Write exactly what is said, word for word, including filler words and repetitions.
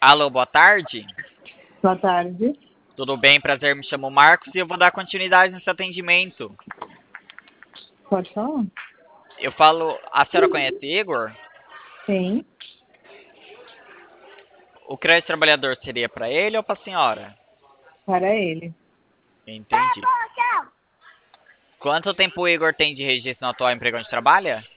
Alô, boa tarde. Boa tarde. Tudo bem? Prazer, me chamo Marcos e eu vou dar continuidade nesse atendimento. Pode falar? Eu falo, a senhora conhece Igor? Sim. O crédito trabalhador seria para ele ou para a senhora? Para ele. Entendi. Quanto tempo o Igor tem de registro no atual emprego onde trabalha?